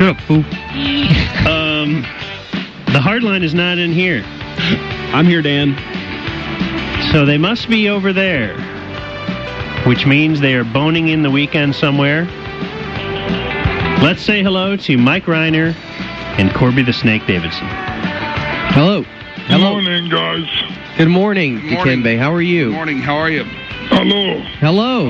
Shut up, fool. The hardline is not in here. I'm here, Dan. So they must be over there, which means they are boning in the weekend somewhere. Let's say hello to Mike Reiner and Corby the Snake Davidson. Hello. Good morning, guys. Good morning, Dikembe. How are you? Good morning. How are you? Hello. Hello.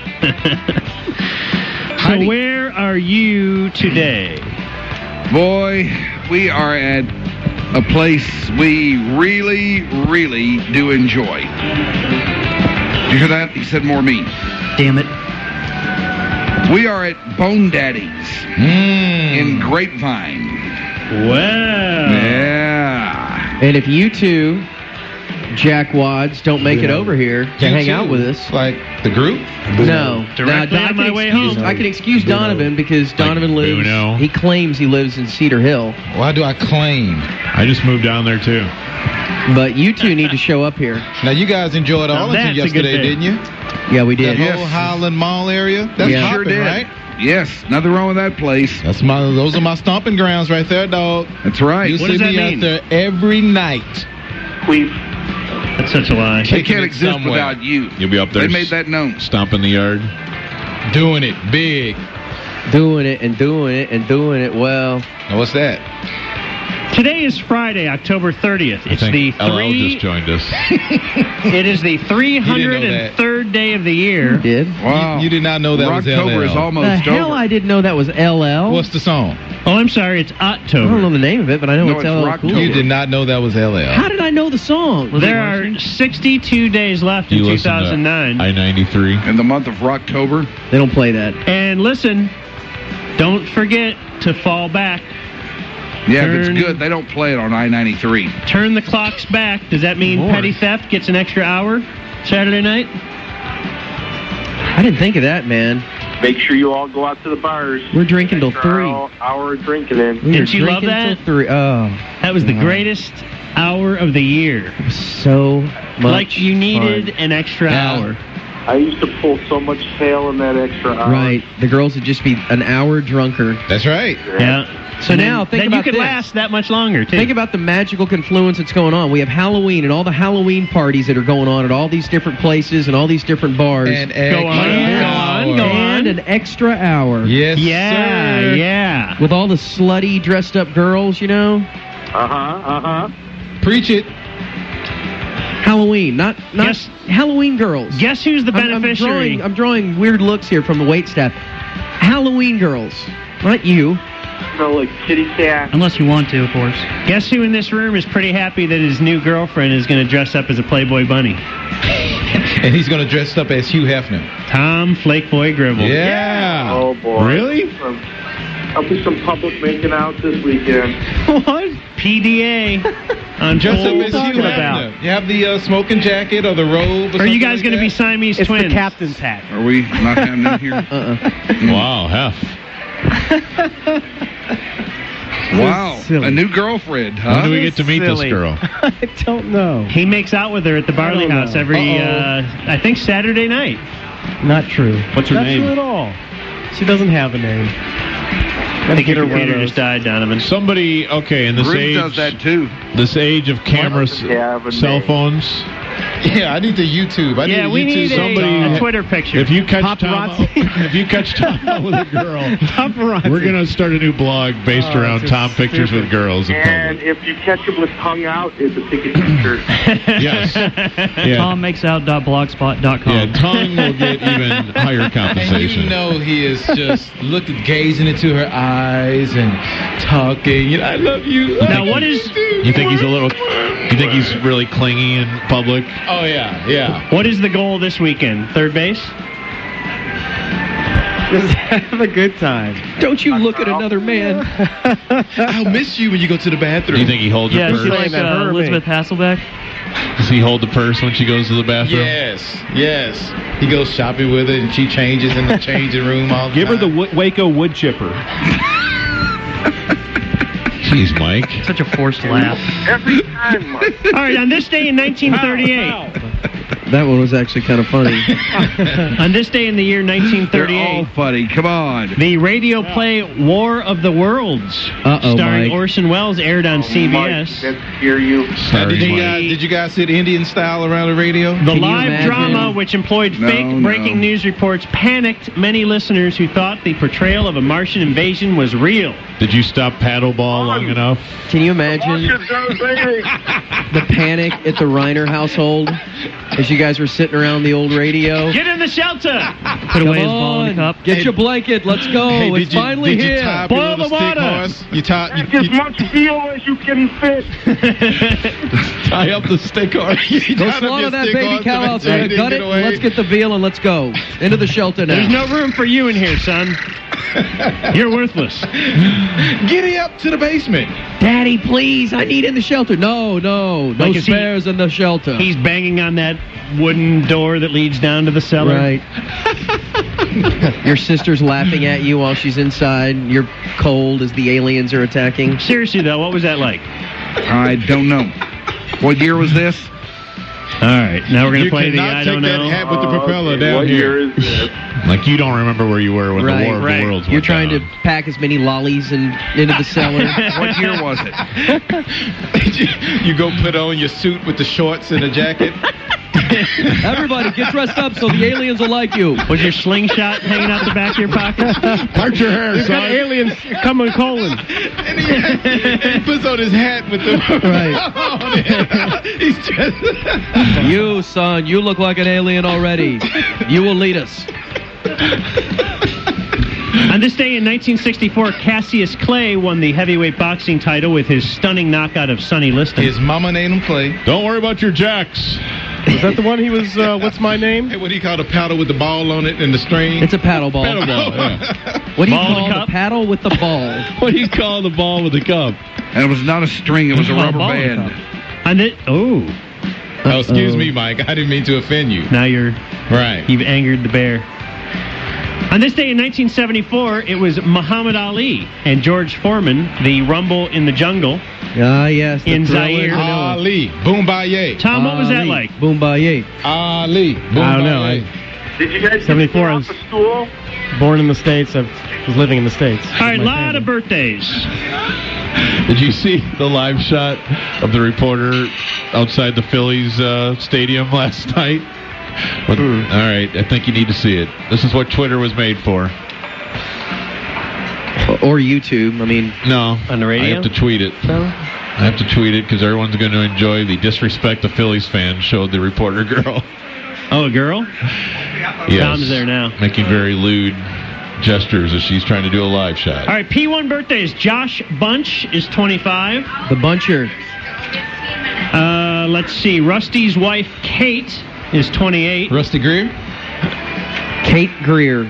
So where are you today? Boy, we are at a place we really, really do enjoy. Did you hear that? He said more me. Damn it. We are at Bone Daddy's in Grapevine. Wow. Yeah. And if you two jackwads don't make it over here to hang out with us. Like the group? No. Directly on my way home. I can excuse Donovan because Donovan lives, he claims he lives in Cedar Hill. Why do I claim? I just moved down there, too. But you two need to show up here. Now, you guys enjoyed Arlington yesterday, didn't you? Yeah, we did. That whole Highland Mall area? That's Sure popping, did. right? Yes, nothing wrong with that place. Those are my stomping grounds right there, dog. That's right. You What see does that me mean? out there every night. That's such a lie. They Taking can't it exist somewhere. without you. You'll be up there They made that known. stomping the yard. Doing it big. Doing it and doing it and doing it well. Now, what's that? Today is Friday, October 30th. It's I the think LL just joined us. It is the 303rd day of the year. Did? Wow. You did not know that was October LL. is The almost hell over. I didn't know that was LL. What's the song? Oh, I'm sorry, it's I don't October. know the name of it, but I know No, it's it's LL Rocktober. Cool. You did not know that was LL. How did I know the song? There are 62 days left in You listen to 2009. I-93. In the month of Rocktober. They don't play that. And listen, don't forget to fall back. Yeah, if Turn- it's good, they don't play it on I-93. Turn the clocks back. Does that mean Lord. petty theft gets an extra hour Saturday night? I didn't think of that, man. Make sure you all go out to the bars. We're drinking till Extra 3. Hour of drinking in. We Didn't were you love drinking that? till 3. Oh, That was the Wow. greatest hour of the year. so much Like you needed an extra Yeah. hour. I used to pull so much tail in that extra hour. fun. Right. The girls would just be an hour drunker. That's right. Yeah. So now think then about you could this. last that much longer, too. Think about the magical confluence that's going on. We have Halloween and all the Halloween parties that are going on at all these different places and all these different bars. And Go on, extra go on, go hour. on. And an extra hour. Yes, yeah, sir. yeah. With all the slutty, dressed up girls, you know? Preach it. Halloween, not Guess- Halloween girls. Guess who's the beneficiary? I'm drawing weird looks here from the waitstaff. Halloween girls, not you. Smell like kitty cat. Unless you want to, of course. Guess who in this room is pretty happy that his new girlfriend is going to dress up as a Playboy bunny? And he's going to dress up as Hugh Hefner. Tom Flakeboy Gribble. Yeah. Oh, boy. Really? I'll do some public making out this weekend. What? PDA on Dress up full as Hugh talking about. Hefner. You have the smoking jacket or the robe or Are you something guys like going to be that? Siamese twins? captain's hat. Are we not having it here? Wow, Hef. Wow. Silly. A new girlfriend, When huh? do we get to meet this Silly. girl? I don't know. He makes out with her at the Barley I don't House know. every, I think, Saturday night. Not true. What's her name? Not true at all. She doesn't have a name. I think your get her one of computer those. just died, Donovan. Somebody, okay, in this Ruth age, does that too. this age of cameras, Yeah, but cell name. phones. Yeah, I need the YouTube. I need Yeah, a we YouTube need somebody- a Twitter picture. If you catch Tom, Paparazzi. if you catch Tom out with a girl, Paparazzi. we're gonna start a new blog based Oh, around it's Tom just pictures stupid. with girls in And public. if you catch him with tongue out, it's a ticket t-shirt. Yes. Yeah. TomMakesOut.blogspot.com. Yeah, tongue will get even higher And compensation. you know he is just gazing into her eyes and talking. You know, I love you. Now, what is You think he's a little? You think he's really clingy in public? Oh yeah, yeah. what is the goal this weekend? Third base? Just have a good time. Don't you look at another man. I'll miss you when you go to the bathroom. Do you think he holds her she's purse? like Elizabeth Hasselbeck. Does he hold the purse when she goes to the bathroom? Yes. He goes shopping with her, and she changes in the changing room all the Give her time. the Waco wood chipper. Jeez, Mike. Such a forced laugh. Every time, Mike. All right, on this day in 1938, That one was actually kind of funny. On this day in the year They're all 1938, funny. Come on. the radio play War of the Worlds, Uh-oh, starring Mike. Orson Welles, aired on Mike, CBS. let's hear you. Did you guys sit Indian style around the radio? The Can you live imagine? drama, which employed No, fake no. breaking news reports, panicked many listeners who thought the portrayal of a Martian invasion was real. Did you stop paddleball long enough? Can you imagine the panic at the Reiner household as you guys were sitting around the old radio? Get in the shelter! Put away his ball in the cup. Get your blanket. Let's go. It's finally did you here. tie up Boil your little the stick water. horse? You tie As much veal as you can fit. tie up the stick horse. Go slaughter that baby cow out there. Gut it. Let's get the veal and let's go into the shelter now. There's no room for you in here, son. You're worthless. Giddy up to the basement. Daddy, please. I need in the shelter. No Like, is he- spares in the shelter. He's banging on that wooden door that leads down to the cellar. Right. Your sister's laughing at you while she's inside. You're cold as the aliens are attacking. Seriously, though, what was that like? I don't know. What year was this? All right, now we're going to You play the cannot I take don't that know. hat with the propeller down what here. year is this? Like you don't remember where you were when Right, the War of right. the Worlds You're went trying down. to pack as many lollies into the cellar. What year was it? You go put on your suit with the shorts and the jacket. Everybody, get dressed up so the aliens will like you. Was your slingshot hanging out the back of your pocket? Part your hair, son. aliens coming calling. And he puts on his hat with the Right. He's just You, son, you look like an alien already. You will lead us. On this day in 1964, Cassius Clay won the heavyweight boxing title with his stunning knockout of Sonny Liston. his mama named him Clay. Don't worry about your jacks. Is that the one he was, what's my name? Hey, what do you call the paddle with the ball on it and the string? It's a paddle ball. Paddleball, yeah. What do you Ball in a call cup? the paddle with the ball? What do you call the ball with the cup? And it was not a string. It was a Well, rubber ball in band. the And it, Oh, excuse me, Mike. I didn't mean to offend you. now Right. you've angered the bear. On this day in 1974, it was Muhammad Ali and George Foreman, the Rumble in the Jungle. Ah, yes. the In Thriller Zaire. Vanilla. Ali. Boombaye. Tom, what was that Ali. like? Boombaye. Ali. Boombaye. I don't know. Did you guys 74 get I off was- the stool? Born in the States. I was living in the States. All right, a lot of birthdays. Did you see the live shot of the reporter outside the Phillies stadium last night? All right, I think you need to see it. This is what Twitter was made for. Or YouTube. I mean, No. On the radio? I have to tweet it. no. I have to tweet it because everyone's going to enjoy the disrespect the Phillies fans showed the reporter girl. Oh, a girl? Yes. Tom's there now. Making very lewd gestures as she's trying to do a live shot. All right, P1 birthdays. Josh Bunch is 25. The Buncher. Let's see. Rusty's wife, Kate, is 28. Rusty Greer? Kate Greer.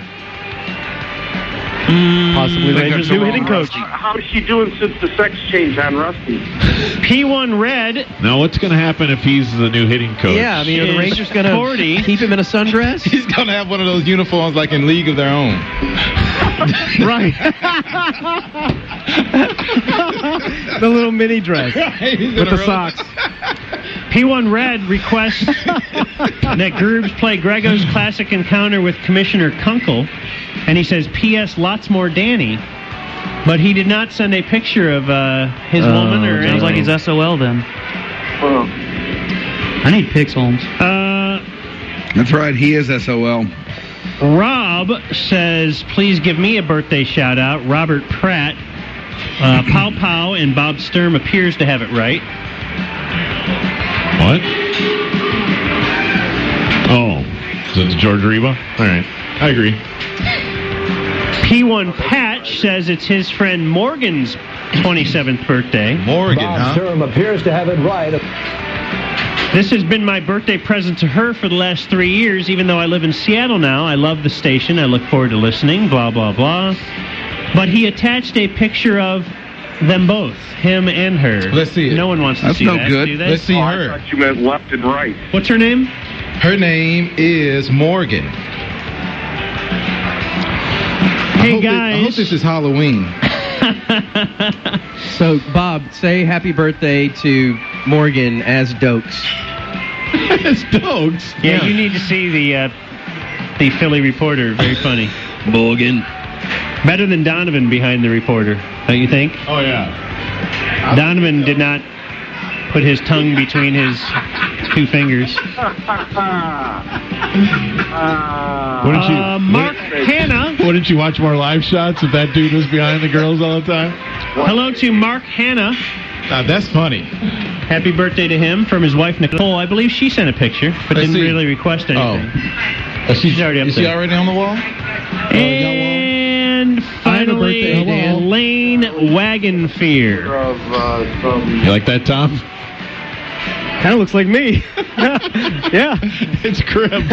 Possibly Rangers' new hitting coach. How is she doing since the sex change on Rusty? P1 Red Now, what's going to happen if he's the new hitting coach? Yeah, I mean, are the is Rangers going to 40. keep him in a sundress? He's going to have one of those uniforms like in League of Their Own. Right. The little mini dress With the socks. P1 Red requests that Gerbs play Grego's classic encounter with Commissioner Kunkel, and he says, P.S. lots more Danny. But he did not send a picture of his woman or anything. Sounds like he's SOL then. Well, I need pics, Holmes. That's right. He is SOL. Rob says, please give me a birthday shout out. Robert Pratt. Pow Pow and Bob Sturm appears to have it right. What? Oh. Is it George Reba? All right. I agree. P1 Patch says it's his friend Morgan's 27th birthday. Morgan, huh? Sturm appears to have it right. This has been my birthday present to her for the last 3 years, even though I live in Seattle now. I love the station. I look forward to listening, blah, blah, blah. But he attached a picture of them both, him and her. Let's see it. No one wants to That's see no that, good. do they? Let's see I her. thought you meant left and right. What's her name? Her name is Morgan. Hey, I guys. hope this is Halloween. So, Bob, say happy birthday to Morgan as Dokes. Stokes. Yeah, you need to see the Philly reporter. Very funny. Morgan. Better than Donovan behind the reporter, don't you think? Oh, yeah. Donovan did not put his tongue between his two fingers. Mark Hanna. Wouldn't you watch more live shots if that dude was behind the girls all the time? Hello to Mark Hanna. That's funny. Happy birthday to him from his wife, Nicole. I believe she sent a picture, but didn't really request anything. She's already up Is there. she already on the wall? And finally, Lane Wagonfear. You like that, Tom? Kind of looks like me. Yeah. It's Cribs.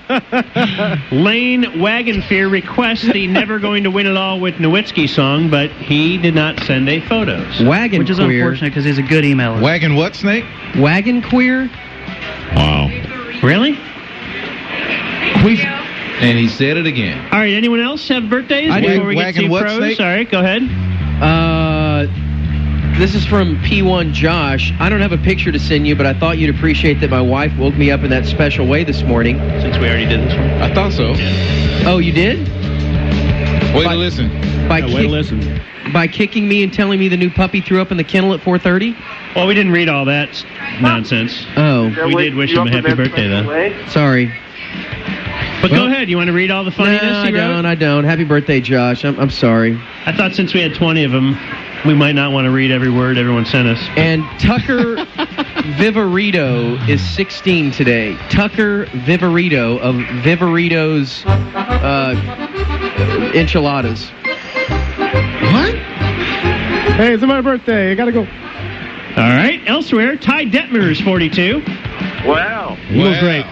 Lane Wagonfear requests the Never Going to Win It All with Nowitzki song, but he did not send a photos. Wagon Which is queer. unfortunate because he's a good emailer. Wagon what, Snake? Wagon queer? Wow. Really? And he said it again. All right, anyone else have birthdays I do. before we get Wagon to what, pros? Snake? All right, go ahead. This is from P1 Josh. I don't have a picture to send you, but I thought you'd appreciate that my wife woke me up in that special way this morning. Since we already did this one. I thought so. Oh, you did? Way to listen. By kicking me and telling me the new puppy threw up in the kennel at 4:30? Well, we didn't read all that nonsense. Oh. We did wish him a happy birthday, though. Sorry. But go ahead. You want to read all the funniness No, he wrote? I don't. Happy birthday, Josh. I'm sorry. I thought since we had 20 of them, we might not want to read every word everyone sent us. And Tucker Viverito is 16 today. Tucker Viverito of Viverito's Enchiladas. What? Hey, it's my birthday. I gotta go. All right. Elsewhere, Ty Detmer is 42. Wow. Eagles great.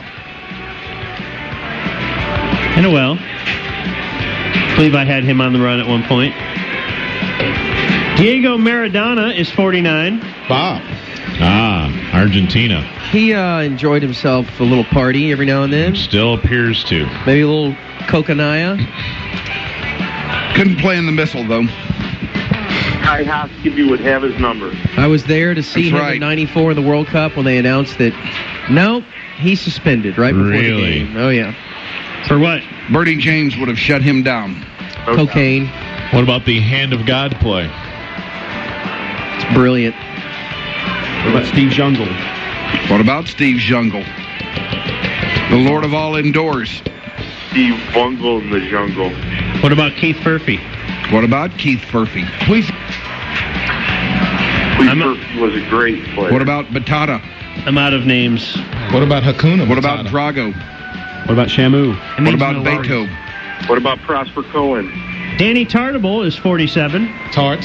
And I believe I had him on the run at one point. Diego Maradona is 49. Bob. Argentina. He enjoyed himself a little party every now and then. Still appears to. Maybe a little coconut. Couldn't play in the missile, though. Kai Hoskyby would have his number. I was there to see That's him right. in '94 in the World Cup when they announced that, nope, he's suspended right before the game. Oh, yeah. For what? Bertie James would have shut him down. Cocaine. What about the Hand of God play? It's brilliant. What about Steve Jungle? What about Steve Jungle? The Lord of all indoors. Steve Bungle in the jungle. What about Keith Furphy? What about Keith Furphy? Cleve Murphy was a great player. What about Batata? I'm out of names. What about Hakuna? What about Drago? What about Shamu? What about Beto? What about Prosper Cohen? Danny Tartable is 47. Tart.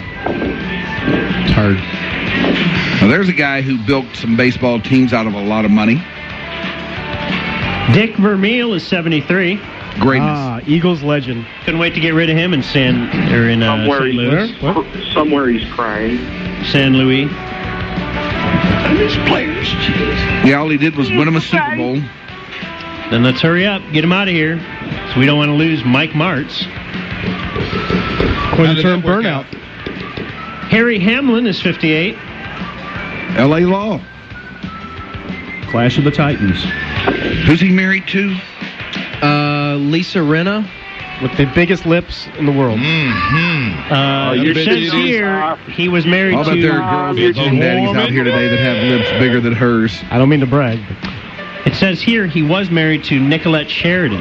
Now, there's a guy who built some baseball teams out of a lot of money. Dick Vermeil is 73. Greatness. Eagles legend. Couldn't wait to get rid of him in St. Louis. Somewhere he's crying. San Luis. Yeah, all he did was win him a Super Bowl. Then let's hurry up. Get him out of here. So we don't want to lose Mike Martz. According to term burnout. Harry Hamlin is 58. L.A. Law. Clash of the Titans. Who's he married to? Lisa Rinna. With the biggest lips in the world. It says here he was married I'll bet to... there are girls with home daddies out here today that have lips bigger than hers. I don't mean to brag. But It says here he was married to Nicolette Sheridan,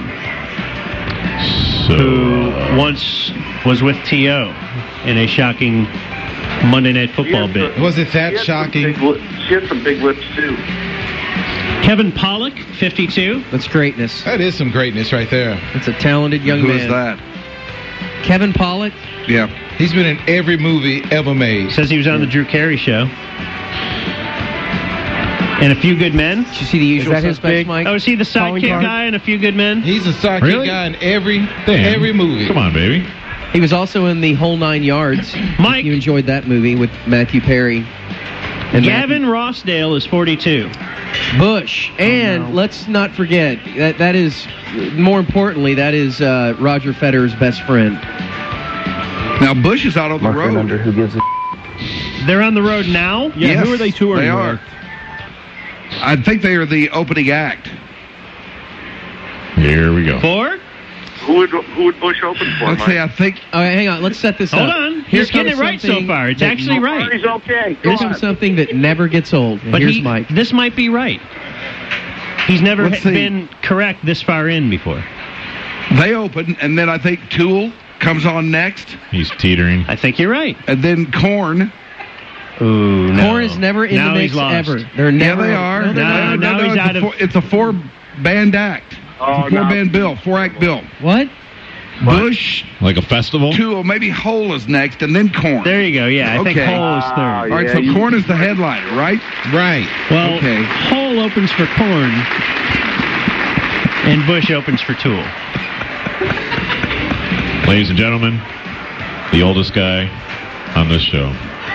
who once was with T.O. in a shocking Monday Night Football bit. Was it that shocking? She had some big lips, too. Kevin Pollak, 52. That's greatness. That is some greatness right there. That's a talented young Who man. is that? Kevin Pollak. Yeah. He's been in every movie ever made. Says he was on the Drew Carey Show. And A Few Good Men. Did you see The Usual that his Suspects, big Mike? Oh, is he the calling sidekick card? guy in A Few Good Men? He's a sidekick Really? guy in every Damn. movie. Come on, baby. He was also in The Whole Nine Yards. Mike. You enjoyed that movie with Matthew Perry. And Gavin Rossdale is 42. Bush. And let's not forget, that is, more importantly, that is Roger Federer's best friend. Now, Bush is out on the road. who gives a They're on the road now? Yeah, Yes, who are they touring They with? are. I think they are the opening act. Here we go. 4? Who would Bush open for? Let's see, I think... All right, hang on. Let's set this Hold up. on. Here's He's getting it right so far. It's actually right. He's okay. Go Here's on. something that never gets old. And But here's Mike. this might be right. He's never Let's see. been correct this far in before. They open, and then I think Tool comes on next, He's teetering. I think you're right. and then Korn. Ooh, no. Korn is never in Now the he's mix lost. ever. They're never. Yeah, they are. No, they're No, not. now he's out of... It's a four-band act. Oh, It's a four-band bill, four-act bill. What? Bush, Like a festival? Tool, maybe Hole is next, and then Korn. There you go. Yeah, I think Okay. Hole is third. All right, so Korn is the headliner, right? Right. Well, Okay. Hole opens for Korn, and Bush opens for Tool. Ladies and gentlemen, the oldest guy on this show.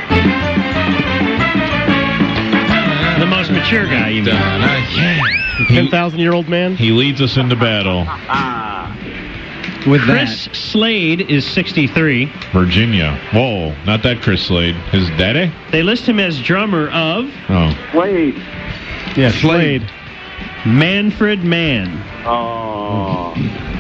The most mature guy, you mean. The 10,000-year-old man. He leads us into battle. With Chris Slade is 63. Virginia. Whoa, not that Chris Slade. His daddy? They list him as drummer of Oh. Wade. Yeah, Slade. Manfred Mann. Oh.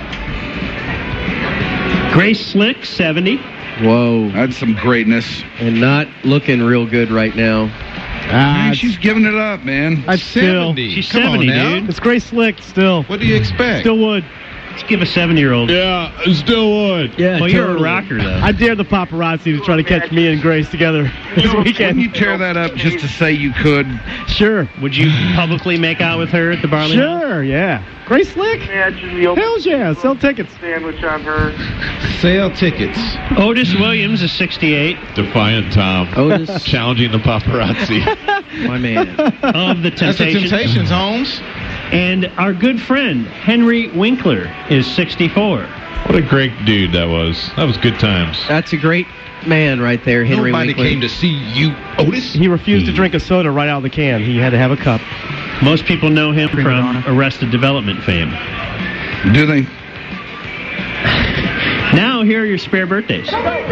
Grace Slick, 70. Whoa. That's some greatness. And not looking real good right now. Man, she's giving it up, man. I'd still. She's Come on 70, now. dude. It's Grace Slick still. What do you expect? Still would. Let's give a 7-year-old. Yeah, still would. Yeah, Well, you're a rocker, though. I dare the paparazzi to try to catch me and Grace together this Wouldn't you weekend. tear that up just to say you could? Sure. Would you publicly make out with her at the Barley House? Sure, yeah. Grace Slick? Imagine the open Hell yeah, sell tickets. sandwich on her. Sale tickets. Otis Williams is 68. Defiant Tom. Otis, Challenging the paparazzi. my man. Of the That's the Temptations. Temptations, Holmes. And our good friend, Henry Winkler, is 64. What a great dude that was. That was good times. That's a great man right there, Henry Nobody Winkler. came to see you, Otis. He refused to drink a soda right out of the can. He had to have a cup. Most people know him from Arrested Development fame. Do they? Now, here are your spare birthdays.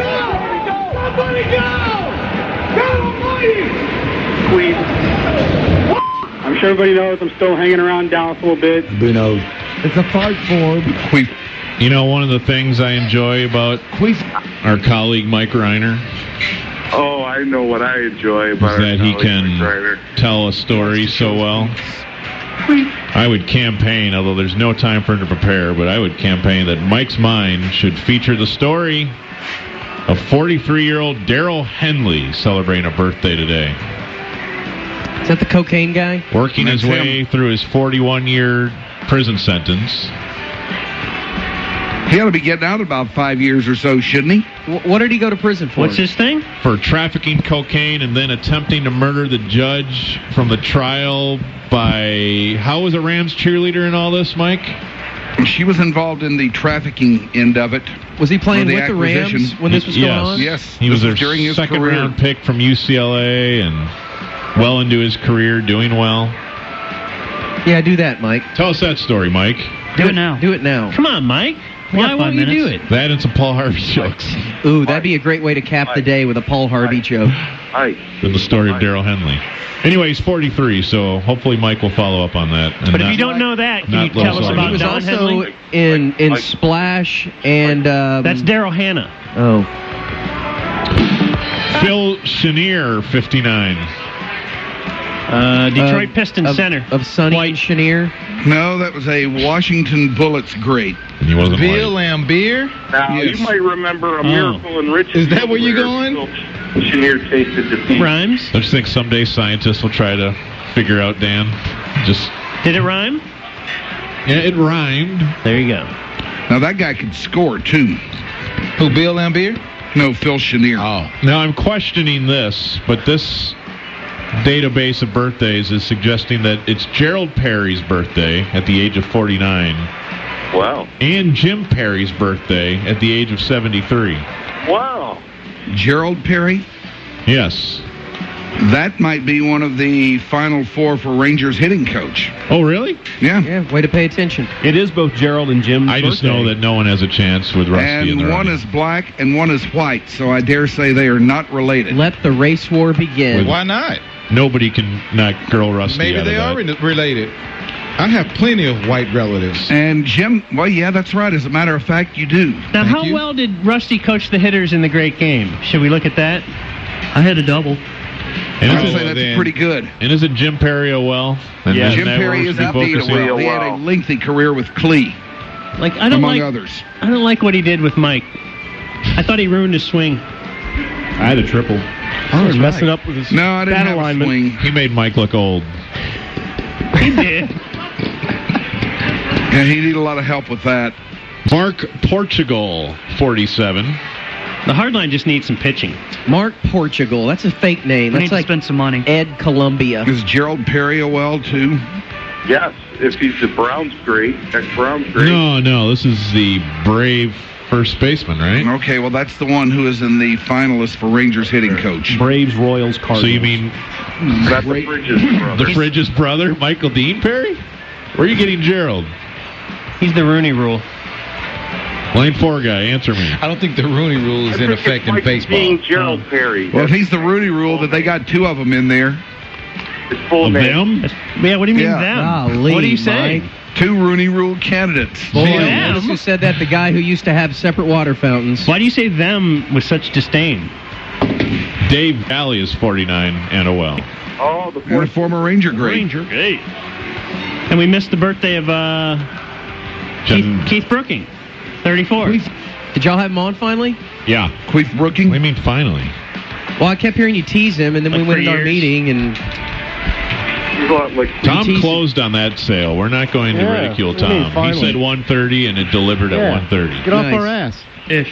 Queen. I'm sure everybody knows I'm still hanging around Dallas a little bit. It's a fart form. We You know, one of the things I enjoy about our colleague Mike Reiner Oh, I know what I enjoy is about that he our can colleague, Mike Reiner. tell a story so well. I would campaign, although there's no time for him to prepare, but I would campaign that Mike's Mind should feature the story of 43-year-old Daryl Henley celebrating a birthday today. Is that the cocaine guy? Working his That's way through his 41-year prison sentence. He ought to be getting out in about 5 years or so, shouldn't he? What did he go to prison for? What's his thing? For trafficking cocaine and then attempting to murder the judge from the trial by... How was a Rams cheerleader in all this, Mike? She was involved in the trafficking end of it. Was he playing Or the with the Rams acquisition. when this was going on? Yes. He was This their during his second-round career. pick from UCLA and well into his career, doing well. Yeah, do that, Mike. Tell us that story, Mike. Do it now. Do it now. Come on, Mike. We got Why won't 5 you do minutes. it? That and some Paul Harvey jokes. Ooh, that'd be a great way to cap the day with a Paul Harvey joke. Hi. With the story of Daryl Henley. Anyway, he's 43, so hopefully Mike will follow up on that. And But if not- you don't know that, can not you tell us Little about He was Don also Henley? in Splash and... That's Daryl Hannah. Oh. Phil Chenier, 59. Detroit Pistons of, center. Of Sonny White. Chenier. No, that was a Washington Bullets great. And he wasn't Bill white. Lambier. Now, Yes. you might remember a miracle in Richmond. Is that where you're going? Chenier tasted defeat. Rhymes. Don't you think someday scientists will try to figure out, Dan? Just... Did it rhyme? Yeah, it rhymed. There you go. Now, that guy could score, too. Who, Bill Lambier? No, Phil Chenier. Oh. Now, I'm questioning this, but this database of birthdays is suggesting that it's Gerald Perry's birthday at the age of 49 Wow. and Jim Perry's birthday at the age of 73. Wow. Gerald Perry. Yes. That might be one of the Final Four for Rangers hitting coach. Oh, really? Yeah. Yeah, way to pay attention. It is both Gerald and Jim's I just birthday. know that no one has a chance with Rusty and And the one Rockies. is black and one is white, so I dare say they are not related. Let the race war begin. Why not? nobody can knock girl Rusty Maybe out they of are that. related. I have plenty of white relatives. And Jim, well, yeah, that's right. As a matter of fact, you do. Now, Thank how you. well did Rusty coach the hitters in the great game? Should we look at that? I had a double. And I would is say it- that's pretty good. And isn't Jim Perry-O-Well? And Yeah. isn't Jim that Perry where is we indeed focus a in? well. He had a lengthy career with Clee, Like, I don't among like. others. I don't like what he did with Mike. I thought he ruined his swing. I had a triple. I was messing up with his No, I didn't bat have a alignment. swing. He made Mike look old. He did. Yeah, he needed a lot of help with that. Mark Portugal, 47. The hardline just needs some pitching. Mark Portugal. That's a fake name. We need That's to like spend some money. Ed Columbia. Is Gerald Perry-O-Well, too? Yes, if he's the Browns great, ex-Browns great. No, this is the Brave first baseman, right? Okay, well, that's the one who is in the finalist for Rangers hitting coach. Braves, Royals, Cardinals. So you mean That's the Bridges brother. the Fridge's brother, Michael Dean Perry? Where are you getting Gerald? He's the Rooney Rule. Lane 4 guy, answer me. I don't think the Rooney Rule is in effect in baseball. Being Gerald Perry. Well, if he's the Rooney Rule, that they got two of them in there. His full Of name. them? Yeah, what do you mean Yeah. them? Golly, What are you saying? Mike. Two Rooney Rule candidates. Boy, Them? notice who said that? The guy who used to have separate water fountains. Why do you say them with such disdain? Dave Valley is 49 and a well. Oh, the And a fourth. former Ranger great. Hey. And we missed the birthday of Keith Brooking, 34. Did y'all have him on finally? Yeah. Queef Brooking? What do you mean finally? Well, I kept hearing you tease him, and then Like we went for in our years. meeting, and He's like Tom teased- closed on that sale. We're not going to Yeah, ridicule what do you mean, Tom. He finally? said 130 and it delivered at Yeah. 130. Get off Nice. our ass. Ish.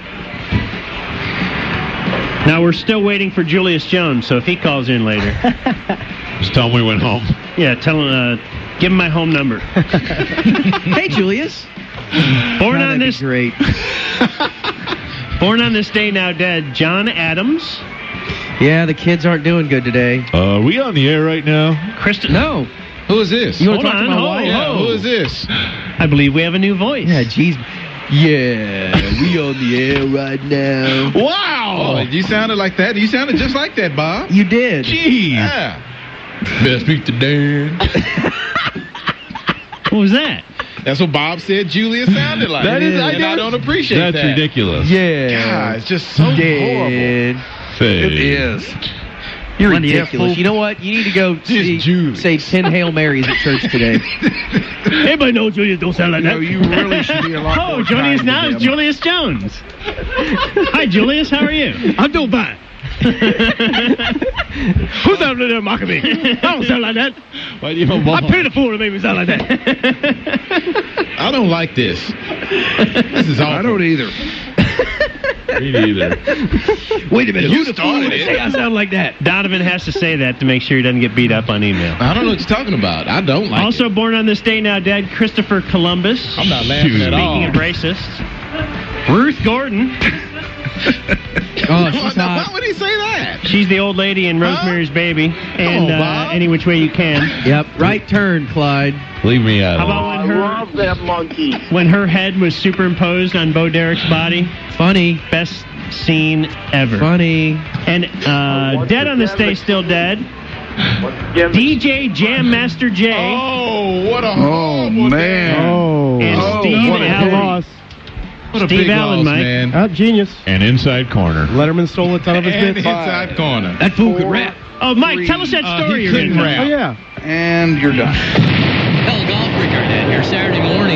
Now we're still waiting for Julius Jones, so if he calls in later, Just tell him we went home. yeah, tell him, give him my home number. hey, Julius. Born God, on that'd be this great. Born on this day now dead, John Adams. Yeah, the kids aren't doing good today. Are we on the air right now? Kristen. No. Who is this? You want Hold to talk on, to my hold wife? on. Yeah, who is this? I believe we have a new voice. Yeah, jeez. Yeah, we on the air right now. Oh, you sounded like that. You sounded just like that, Bob. You did. Jeez. Yeah. Best speak to Dan. What was that? That's what Bob said Julius sounded like. That is- and I don't appreciate That's that. ridiculous. Yeah. God, it's just so horrible. Did. It is. You're When do you have ridiculous. hope? You know what? You need to go Julius. say 10 Hail Marys at church today. Everybody knows Julius don't sound like No, you really should be a lot Oh, more Julius kind now to is them. Julius Jones. Hi, Julius. How are you? I'm doing fine. Who's out there mocking me? I don't sound like that. Why do you have a I paid a fool to make me sound like that. I don't like this. This is awful. I don't either. Me neither. Wait a minute. You Who's the fool started to it. say I sound like that? Donovan has to say that to make sure he doesn't get beat up on email. I don't know what you're talking about. I don't like Also it. born on this day now dead, Christopher Columbus. I'm not laughing at all. Speaking of racists, Ruth Gordon. Oh, she's Why hot. would he say that? She's the old lady in Rosemary's Baby. And on, Bob. Any Which Way You Can. Yep, right turn, Clyde. Leave me out How of it. about I when her love that monkey. when her head was superimposed on Bo Derek's body? Funny. Best scene ever. Funny. And dead on this day, still dead. DJ Jam Master J Oh, what a Oh, horrible man. Oh. and Oh, Steve what a Allen. loss. What a Steve big Allen, loss, Mike. man. Genius. And inside corner. Letterman stole a ton of his And bits. inside corner. That fool could rap. Oh, Mike, tell us that story he you're going to couldn't tell. rap. Oh, yeah. And you're done. Hell Golf Rick Arnett here Saturday morning.